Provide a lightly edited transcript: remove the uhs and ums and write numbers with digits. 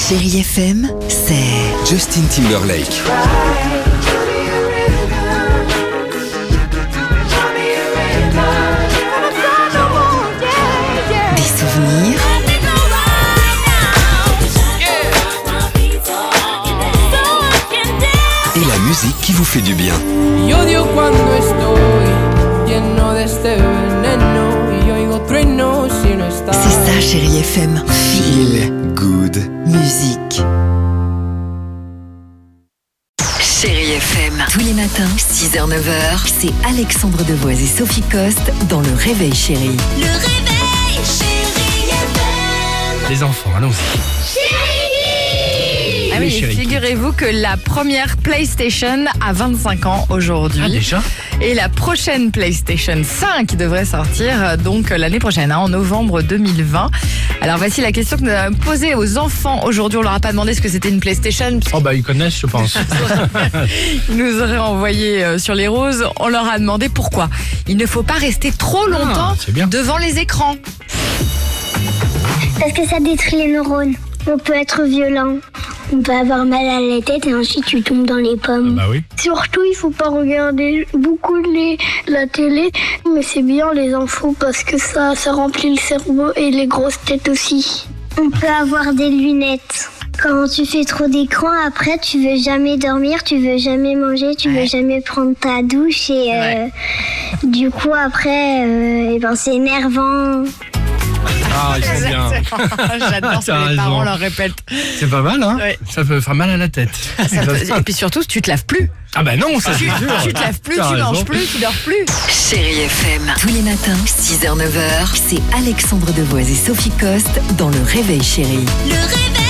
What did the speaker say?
Chérie FM, c'est Justin Timberlake. des souvenirs, Et la musique qui vous fait du bien. Y odio cuando estoy lleno de este veneno y oigo truenos si no estás. c'est ça Chérie FM. Feel good. Musique. Chérie FM, tous les matins, 6h-9h, c'est Alexandre Devoise et Sophie Coste dans Le Réveil Chérie. Le réveil, chérie FM. Les enfants, allons-y. Ah oui, chérie. figurez-vous que la première PlayStation a 25 ans aujourd'hui. Ah, déjà? Et la prochaine PlayStation 5 devrait sortir donc l'année prochaine, en novembre 2020. Alors voici la question que nous avons posée aux enfants aujourd'hui. On leur a pas demandé ce que c'était une PlayStation. Oh bah ils connaissent, je pense. Ils nous auraient envoyé sur les roses. On leur a demandé pourquoi. Il ne faut pas rester trop longtemps c'est bien. devant les écrans. Parce que ça détruit les neurones. On peut être violent. On peut avoir mal à la tête et ensuite tu tombes dans les pommes. Bah oui. Surtout, il faut pas regarder beaucoup la télé. Mais c'est bien les infos parce que ça remplit le cerveau et les grosses têtes aussi. On peut avoir des lunettes. Quand tu fais trop d'écran, après tu veux jamais dormir, tu veux jamais manger, tu veux jamais prendre ta douche et du coup après, c'est énervant. Ah, ils sont bien. J'adore ce T'as que les raison. parents leur répètent. C'est pas mal, hein? Ouais. Ça peut faire mal à la tête. Et puis surtout, tu te laves plus. Ah bah non, ça c'est sûr. Tu te laves plus, T'as tu manges raison. plus, tu dors plus. Chérie FM, tous les matins, 6h-9h, c'est Alexandre Devoise et Sophie Coste dans Le Réveil Chérie. Le réveil.